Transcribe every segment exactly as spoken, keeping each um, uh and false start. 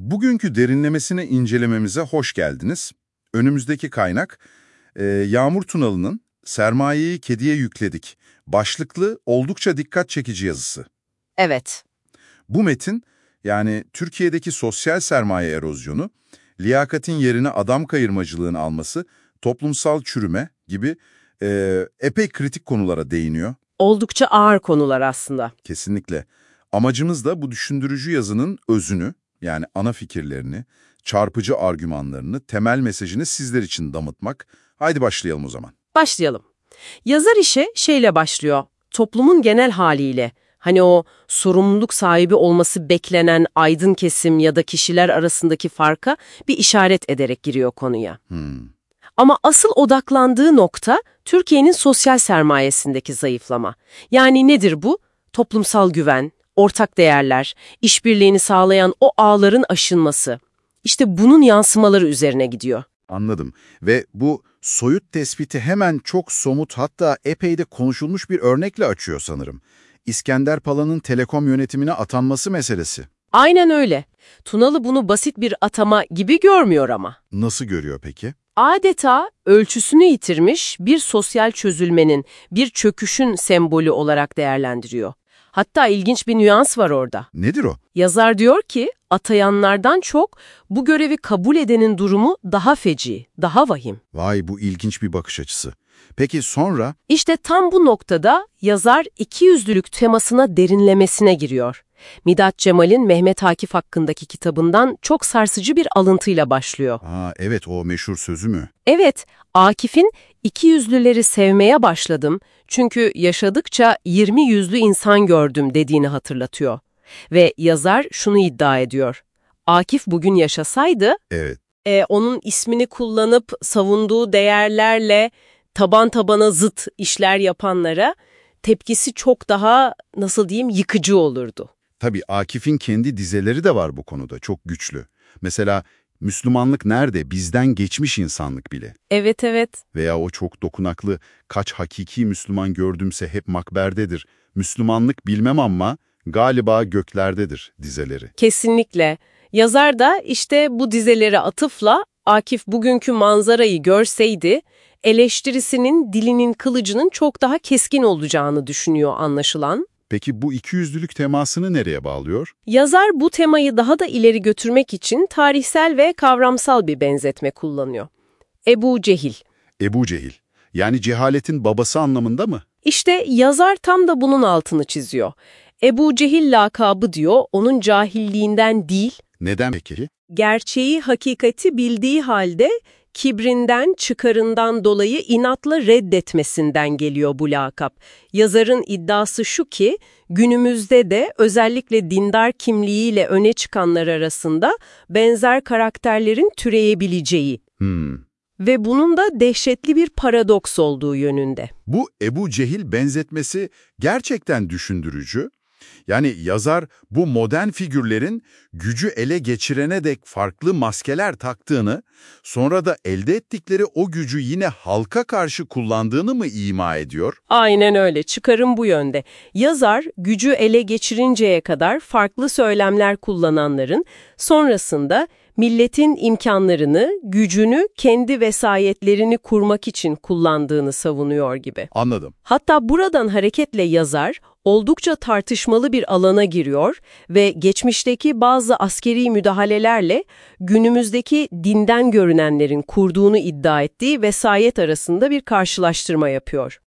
Bugünkü derinlemesine incelememize hoş geldiniz. Önümüzdeki kaynak, e, Yağmur Tunalı'nın Sermayeyi Kediye Yükledik başlıklı oldukça dikkat çekici yazısı. Evet. Bu metin, yani Türkiye'deki sosyal sermaye erozyonu, liyakatin yerine adam kayırmacılığın alması, toplumsal çürüme gibi e, epey kritik konulara değiniyor. Oldukça ağır konular aslında. Kesinlikle. Amacımız da bu düşündürücü yazının özünü, yani ana fikirlerini, çarpıcı argümanlarını, temel mesajını sizler için damıtmak. Haydi başlayalım o zaman. Başlayalım. Yazar işe şeyle başlıyor. Toplumun genel haliyle. Hani o sorumluluk sahibi olması beklenen aydın kesim ya da kişiler arasındaki farka bir işaret ederek giriyor konuya. Hmm. Ama asıl odaklandığı nokta Türkiye'nin sosyal sermayesindeki zayıflama. Yani nedir bu? Toplumsal güven, ortak değerler, işbirliğini sağlayan o ağların aşınması. İşte bunun yansımaları üzerine gidiyor. Anladım. Ve bu soyut tespiti hemen çok somut, hatta epey de konuşulmuş bir örnekle açıyor sanırım. İskender Pala'nın Telekom yönetimine atanması meselesi. Aynen öyle. Tunalı bunu basit bir atama gibi görmüyor ama. Nasıl görüyor peki? Adeta ölçüsünü yitirmiş bir sosyal çözülmenin, bir çöküşün sembolü olarak değerlendiriyor. Hatta ilginç bir nüans var orada. Nedir o? Yazar diyor ki, atayanlardan çok bu görevi kabul edenin durumu daha feci, daha vahim. Vay, bu ilginç bir bakış açısı. Peki sonra? İşte tam bu noktada yazar ikiyüzlülük temasına derinlemesine giriyor. Mithat Cemal'in Mehmet Akif hakkındaki kitabından çok sarsıcı bir alıntıyla başlıyor. Aa, evet, o meşhur sözü mü? Evet, Akif'in ikiyüzlüleri sevmeye başladım çünkü yaşadıkça yirmi yüzlü insan gördüm dediğini hatırlatıyor. Ve yazar şunu iddia ediyor. Akif bugün yaşasaydı, Evet. e, onun ismini kullanıp savunduğu değerlerle taban tabana zıt işler yapanlara tepkisi çok daha, nasıl diyeyim, yıkıcı olurdu. Tabii Akif'in kendi dizeleri de var bu konuda, çok güçlü. Mesela Müslümanlık nerede? Bizden geçmiş insanlık bile. Evet, evet. Veya o çok dokunaklı, kaç hakiki Müslüman gördümse hep makberdedir. Müslümanlık bilmem ama galiba göklerdedir dizeleri. Kesinlikle. Yazar da işte bu dizelere atıfla Akif bugünkü manzarayı görseydi, eleştirisinin dilinin kılıcının çok daha keskin olacağını düşünüyor anlaşılan. Peki bu ikiyüzlülük temasını nereye bağlıyor? Yazar bu temayı daha da ileri götürmek için tarihsel ve kavramsal bir benzetme kullanıyor. Ebu Cehil. Ebu Cehil. Yani cehaletin babası anlamında mı? İşte yazar tam da bunun altını çiziyor. Ebu Cehil lakabı diyor, onun cahilliğinden değil, Neden peki? gerçeği, hakikati bildiği halde kibrinden, çıkarından dolayı inatla reddetmesinden geliyor bu lakap. Yazarın iddiası şu ki, günümüzde de özellikle dindar kimliğiyle öne çıkanlar arasında benzer karakterlerin türeyebileceği Hmm. ve bunun da dehşetli bir paradoks olduğu yönünde. Bu Ebu Cehil benzetmesi gerçekten düşündürücü. Yani yazar bu modern figürlerin gücü ele geçirene dek farklı maskeler taktığını, sonra da elde ettikleri o gücü yine halka karşı kullandığını mı ima ediyor? Aynen öyle. Çıkarım bu yönde. Yazar, gücü ele geçirinceye kadar farklı söylemler kullananların sonrasında milletin imkanlarını, gücünü, kendi vesayetlerini kurmak için kullandığını savunuyor gibi. Anladım. Hatta buradan hareketle yazar, oldukça tartışmalı bir alana giriyor ve geçmişteki bazı askeri müdahalelerle günümüzdeki dinden görünenlerin kurduğunu iddia ettiği vesayet arasında bir karşılaştırma yapıyor.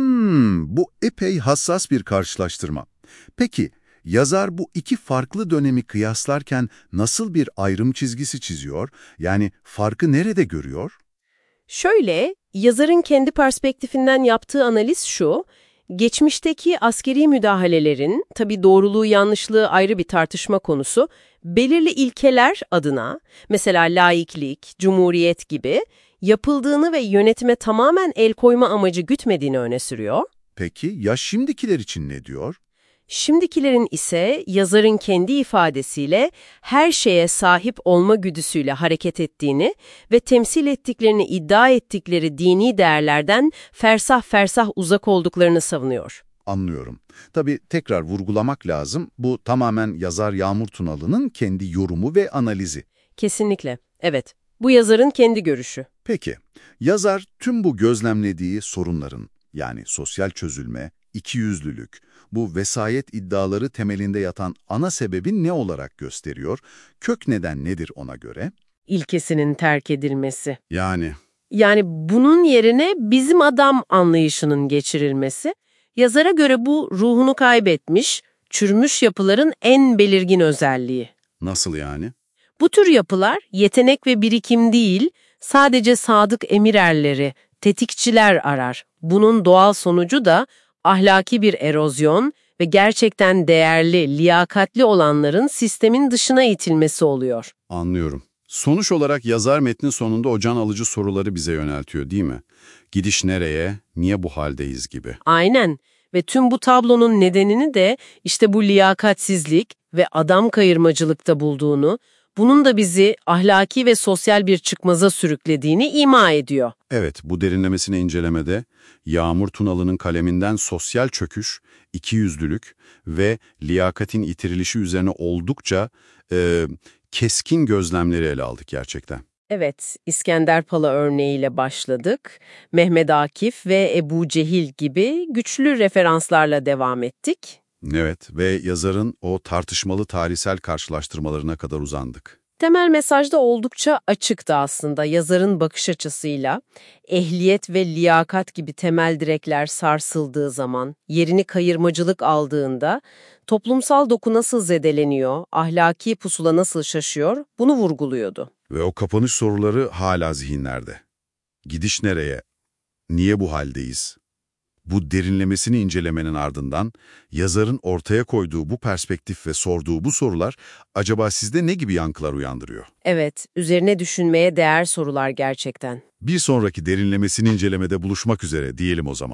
Hmm, bu epey hassas bir karşılaştırma. Peki, yazar bu iki farklı dönemi kıyaslarken nasıl bir ayrım çizgisi çiziyor? Yani farkı nerede görüyor? Şöyle, yazarın kendi perspektifinden yaptığı analiz şu: geçmişteki askeri müdahalelerin, tabii doğruluğu yanlışlığı ayrı bir tartışma konusu, belirli ilkeler adına, mesela laiklik, cumhuriyet gibi, yapıldığını ve yönetime tamamen el koyma amacı gütmediğini öne sürüyor. Peki ya şimdikiler için ne diyor? Şimdikilerin ise yazarın kendi ifadesiyle her şeye sahip olma güdüsüyle hareket ettiğini ve temsil ettiklerini iddia ettikleri dini değerlerden fersah fersah uzak olduklarını savunuyor. Anlıyorum. Tabii tekrar vurgulamak lazım. Bu tamamen yazar Yağmur Tunalı'nın kendi yorumu ve analizi. Kesinlikle. Evet. Bu yazarın kendi görüşü. Peki, yazar tüm bu gözlemlediği sorunların, yani sosyal çözülme, ikiyüzlülük, bu vesayet iddiaları temelinde yatan ana sebebi ne olarak gösteriyor? Kök neden nedir ona göre? İlkesinin terk edilmesi. Yani, Yani bunun yerine bizim adam anlayışının geçirilmesi, yazara göre bu ruhunu kaybetmiş, çürümüş yapıların en belirgin özelliği. nasıl yani? Bu tür yapılar yetenek ve birikim değil, sadece sadık emirerleri, tetikçiler arar. Bunun doğal sonucu da ahlaki bir erozyon ve gerçekten değerli, liyakatli olanların sistemin dışına itilmesi oluyor. Anlıyorum. Sonuç olarak yazar metnin sonunda o can alıcı soruları bize yöneltiyor, değil mi? Gidiş nereye, niye bu haldeyiz gibi. Aynen ve tüm bu tablonun nedenini de işte bu liyakatsizlik ve adam kayırmacılıkta bulduğunu, bunun da bizi ahlaki ve sosyal bir çıkmaza sürüklediğini ima ediyor. Evet, bu derinlemesine incelemede Yağmur Tunalı'nın kaleminden sosyal çöküş, ikiyüzlülük ve liyakatin yitirilişi üzerine oldukça e, keskin gözlemleri ele aldık gerçekten. Evet, İskender Pala örneğiyle başladık. Mehmet Akif ve Ebu Cehil gibi güçlü referanslarla devam ettik. Evet ve yazarın o tartışmalı tarihsel karşılaştırmalarına kadar uzandık. Temel mesajda oldukça açıktı aslında yazarın bakış açısıyla. Ehliyet ve liyakat gibi temel direkler sarsıldığı zaman, yerini kayırmacılık aldığında, toplumsal doku nasıl zedeleniyor, ahlaki pusula nasıl şaşıyor, bunu vurguluyordu. Ve o kapanış soruları hala zihinlerde. Gidiş nereye? Niye bu haldeyiz? Bu derinlemesini incelemenin ardından yazarın ortaya koyduğu bu perspektif ve sorduğu bu sorular acaba sizde ne gibi yankılar uyandırıyor? Evet, üzerine düşünmeye değer sorular gerçekten. Bir sonraki derinlemesini incelemede buluşmak üzere diyelim o zaman.